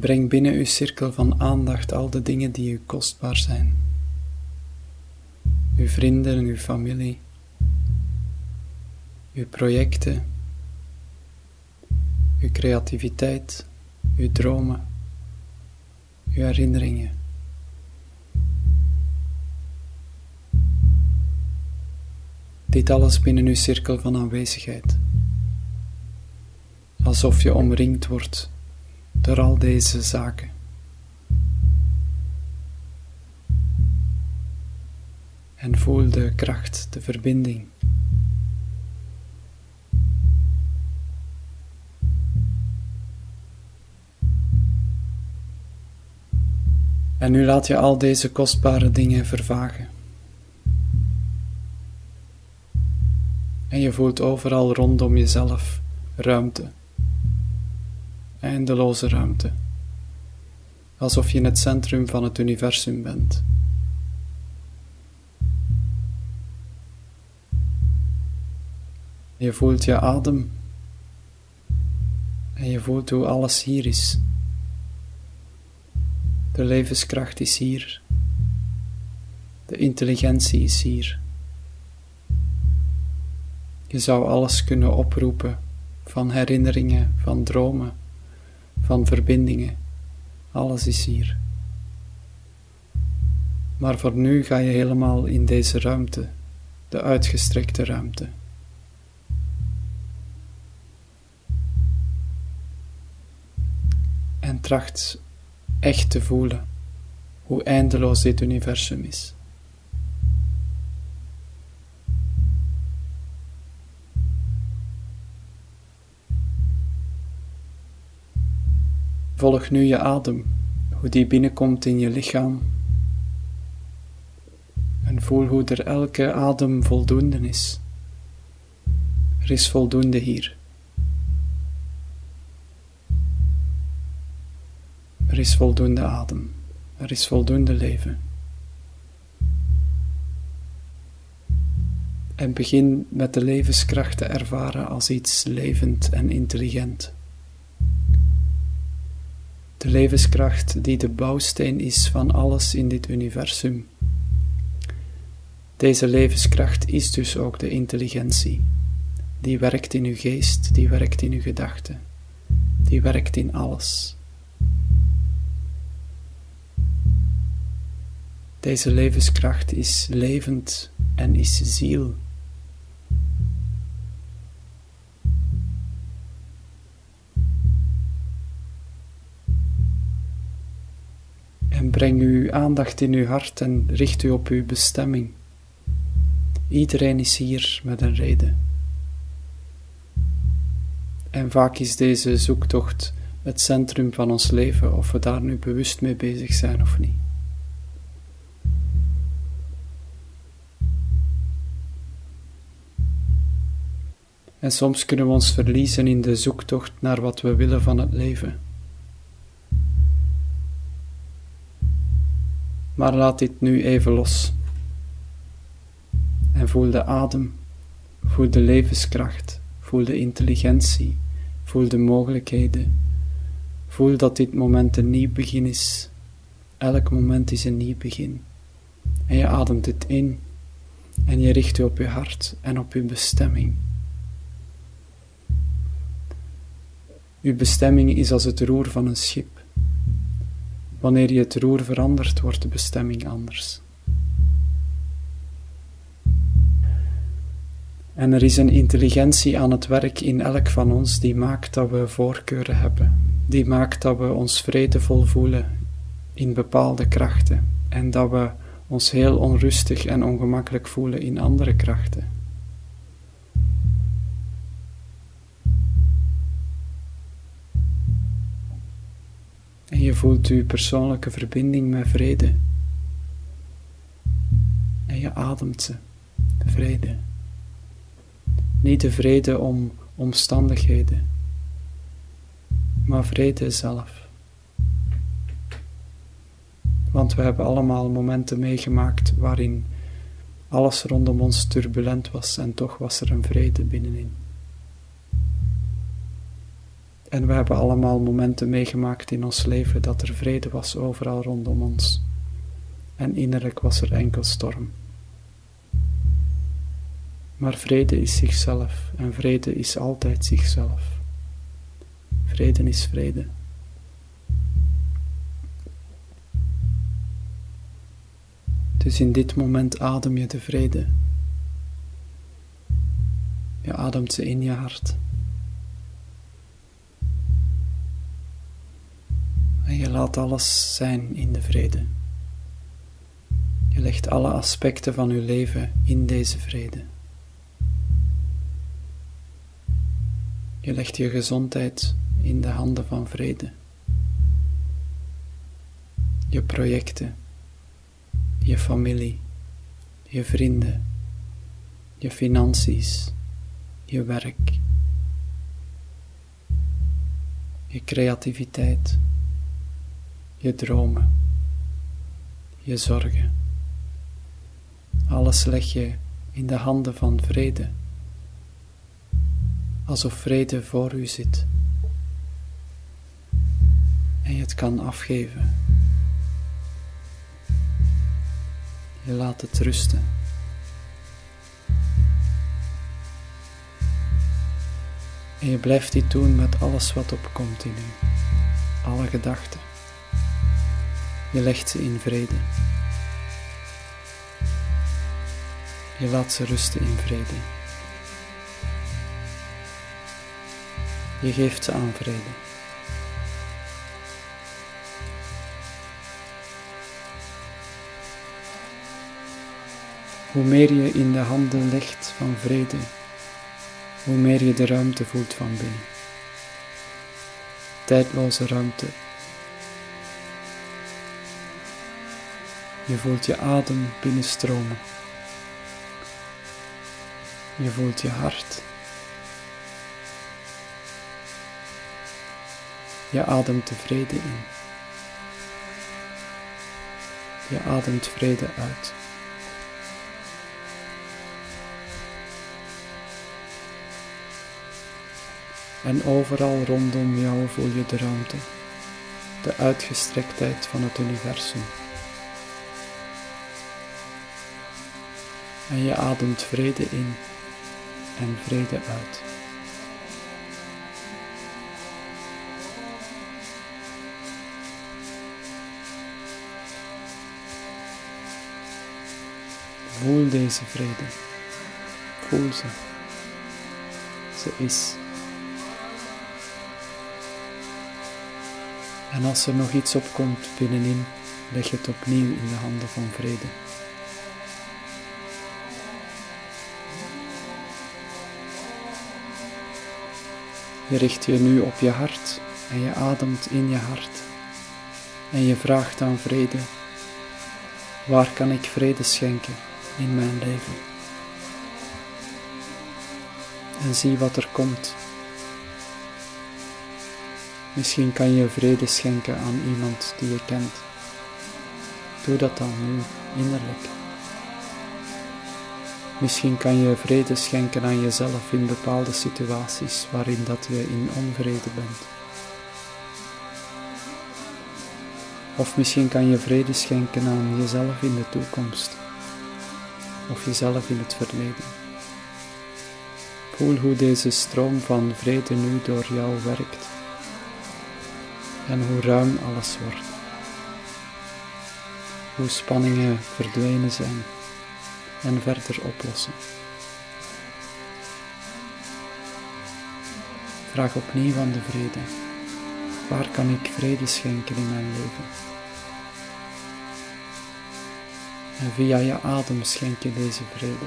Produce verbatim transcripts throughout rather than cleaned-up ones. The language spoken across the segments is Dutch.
Breng binnen uw cirkel van aandacht al de dingen die u kostbaar zijn. Uw vrienden en uw familie, uw projecten, uw creativiteit, uw dromen, uw herinneringen. Dit alles binnen uw cirkel van aanwezigheid. Alsof je omringd wordt door al deze zaken. En voel de kracht, de verbinding. En nu laat je al deze kostbare dingen vervagen. En je voelt overal rondom jezelf ruimte. Eindeloze ruimte. Alsof je in het centrum van het universum bent. Je voelt je adem. En je voelt hoe alles hier is. De levenskracht is hier. De intelligentie is hier. Je zou alles kunnen oproepen van herinneringen, van dromen, van verbindingen. Alles is hier. Maar voor nu ga je helemaal in deze ruimte, de uitgestrekte ruimte. En tracht echt te voelen hoe eindeloos dit universum is. Volg nu je adem, hoe die binnenkomt in je lichaam. En voel hoe er elke adem voldoende is. Er is voldoende hier. Er is voldoende adem. Er is voldoende leven. En begin met de levenskracht te ervaren als iets levend en intelligent. De levenskracht die de bouwsteen is van alles in dit universum. Deze levenskracht is dus ook de intelligentie. Die werkt in uw geest, die werkt in uw gedachten. Die werkt in alles. Deze levenskracht is levend en is ziel. En breng uw aandacht in uw hart en richt u op uw bestemming. Iedereen is hier met een reden. En vaak is deze zoektocht het centrum van ons leven, of we daar nu bewust mee bezig zijn of niet. En soms kunnen we ons verliezen in de zoektocht naar wat we willen van het leven. Maar laat dit nu even los. En voel de adem, voel de levenskracht, voel de intelligentie, voel de mogelijkheden. Voel dat dit moment een nieuw begin is. Elk moment is een nieuw begin. En je ademt het in en je richt je op je hart en op je bestemming. Uw bestemming is als het roer van een schip. Wanneer je het roer verandert, wordt de bestemming anders. En er is een intelligentie aan het werk in elk van ons die maakt dat we voorkeuren hebben. Die maakt dat we ons vredevol voelen in bepaalde krachten en dat we ons heel onrustig en ongemakkelijk voelen in andere krachten. En je voelt uw persoonlijke verbinding met vrede. En je ademt ze, de vrede. Niet de vrede om omstandigheden, maar vrede zelf. Want we hebben allemaal momenten meegemaakt waarin alles rondom ons turbulent was en toch was er een vrede binnenin. En we hebben allemaal momenten meegemaakt in ons leven dat er vrede was overal rondom ons. En innerlijk was er enkel storm. Maar vrede is zichzelf en vrede is altijd zichzelf. Vrede is vrede. Dus in dit moment adem je de vrede. Je ademt ze in je hart. En je laat alles zijn in de vrede. Je legt alle aspecten van je leven in deze vrede. Je legt je gezondheid in de handen van vrede. Je projecten, je familie, je vrienden, je financiën, je werk, je creativiteit, je dromen, je zorgen. Alles leg je in de handen van vrede, alsof vrede voor u zit en je het kan afgeven. Je laat het rusten. En je blijft dit doen met alles wat opkomt in u, alle gedachten. Je legt ze in vrede. Je laat ze rusten in vrede. Je geeft ze aan vrede. Hoe meer je in de handen legt van vrede, hoe meer je de ruimte voelt van binnen. Tijdloze ruimte. Je voelt je adem binnenstromen. Je voelt je hart. Je ademt de vrede in. Je ademt vrede uit. En overal rondom jou voel je de ruimte, de uitgestrektheid van het universum. En je ademt vrede in en vrede uit. Voel deze vrede. Voel ze. Ze is. En als er nog iets opkomt binnenin, leg je het opnieuw in de handen van vrede. Je richt je nu op je hart en je ademt in je hart. En je vraagt aan vrede, waar kan ik vrede schenken in mijn leven? En zie wat er komt. Misschien kan je vrede schenken aan iemand die je kent. Doe dat dan nu, innerlijk. Misschien kan je vrede schenken aan jezelf in bepaalde situaties waarin dat je in onvrede bent. Of misschien kan je vrede schenken aan jezelf in de toekomst. Of jezelf in het verleden. Voel hoe deze stroom van vrede nu door jou werkt. En hoe ruim alles wordt. Hoe spanningen verdwenen zijn en verder oplossen. Vraag opnieuw aan de vrede. Waar kan ik vrede schenken in mijn leven? En via je adem schenk je deze vrede.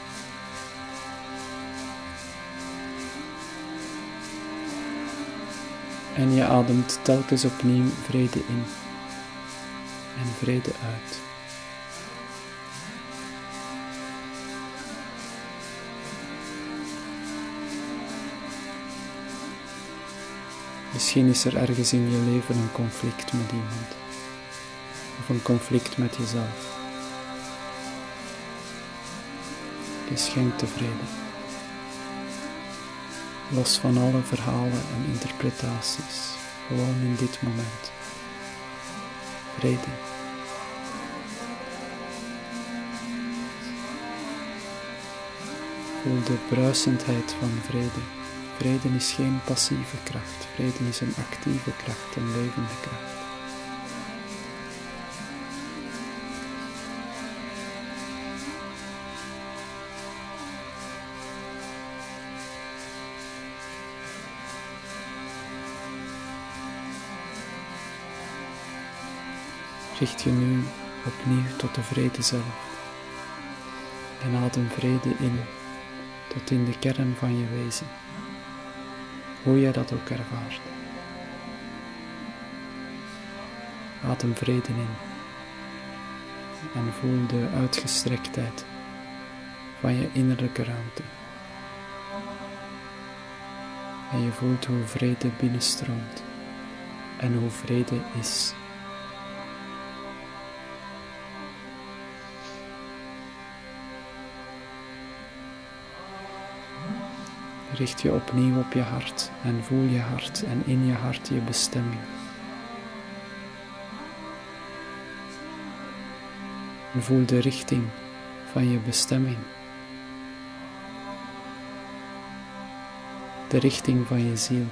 En je ademt telkens opnieuw vrede in en vrede uit. Misschien is er ergens in je leven een conflict met iemand, of een conflict met jezelf. Je schenkt de vrede. los van alle verhalen en interpretaties, gewoon in dit moment. Vrede. Voel de bruisendheid van vrede. Vrede is geen passieve kracht, vrede is een actieve kracht, een levende kracht. Richt je nu opnieuw tot de vrede zelf en adem vrede in tot in de kern van je wezen, hoe jij dat ook ervaart. Adem vrede in en voel de uitgestrektheid van je innerlijke ruimte. En je voelt hoe vrede binnenstroomt en hoe vrede is. Richt je opnieuw op je hart en voel je hart en in je hart je bestemming. En voel de richting van je bestemming. De richting van je ziel.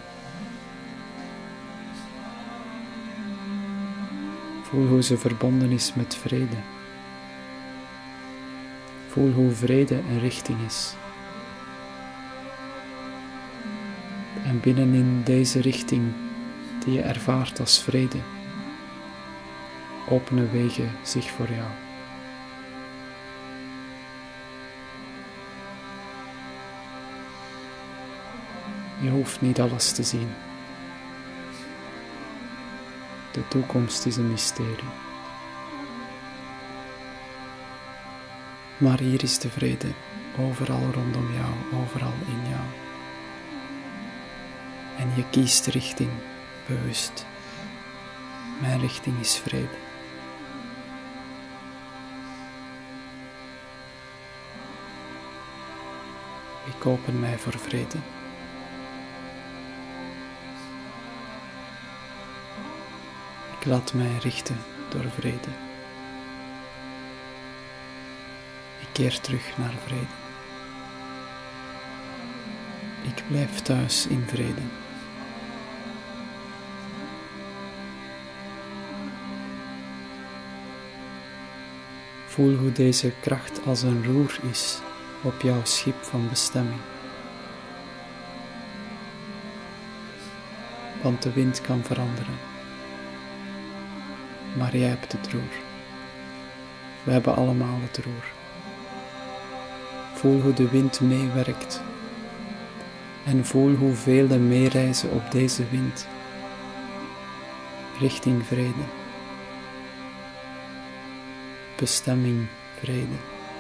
Voel hoe ze verbonden is met vrede. Voel hoe vrede een richting is. En binnenin deze richting die je ervaart als vrede, openen wegen zich voor jou. Je hoeft niet alles te zien. De toekomst is een mysterie. Maar hier is de vrede, overal rondom jou, overal in jou. En je kiest richting, bewust. Mijn richting is vrede. Ik open mij voor vrede. Ik laat mij richten door vrede. Ik keer terug naar vrede. Ik blijf thuis in vrede. Voel hoe deze kracht als een roer is op jouw schip van bestemming. Want de wind kan veranderen. Maar jij hebt het roer. We hebben allemaal het roer. Voel hoe de wind meewerkt. En voel hoe velen meereizen op deze wind. Richting vrede. Bestemming vrede.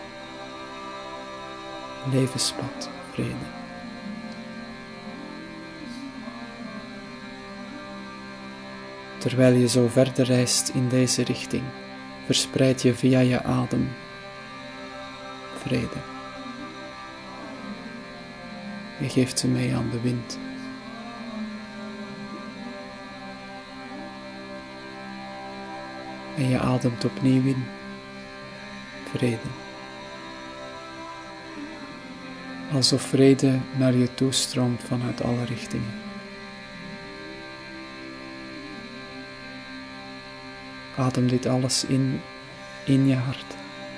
Levenspad vrede. Terwijl je zo verder reist in deze richting, verspreid je via je adem vrede. Je geeft ze mee aan de wind. En je ademt opnieuw in vrede. Alsof vrede naar je toestroomt vanuit alle richtingen. Adem dit alles in, in je hart.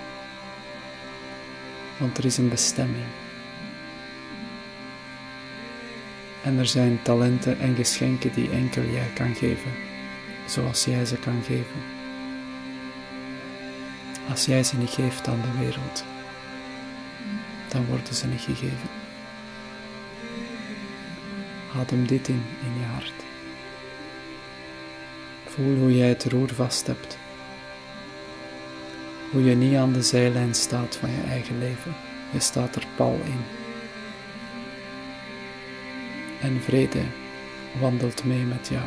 Want er is een bestemming. En er zijn talenten en geschenken die enkel jij kan geven, zoals jij ze kan geven. Als jij ze niet geeft aan de wereld, dan worden ze niet gegeven. Adem dit in, in je hart. Voel hoe jij het roer vast hebt. Hoe je niet aan de zijlijn staat van je eigen leven. Je staat er pal in. En vrede wandelt mee met jou.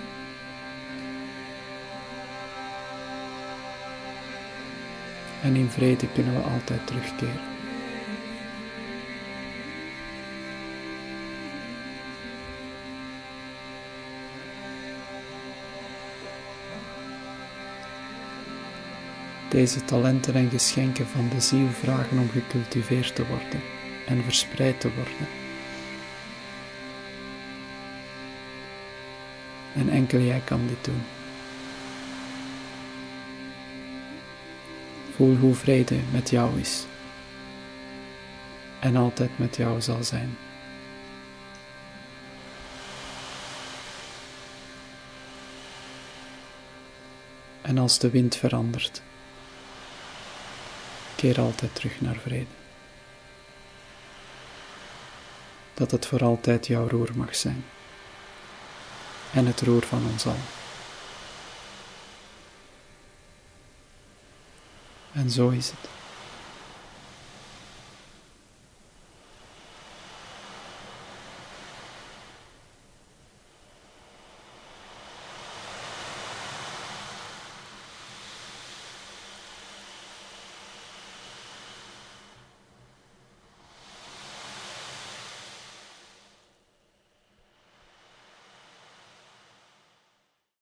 En in vrede kunnen we altijd terugkeren. Deze talenten en geschenken van de ziel vragen om gecultiveerd te worden en verspreid te worden. En enkel jij kan dit doen. Voel hoe vrede met jou is en altijd met jou zal zijn. En als de wind verandert, keer altijd terug naar vrede. Dat het voor altijd jouw roer mag zijn. En het roer van ons allen. En zo is het.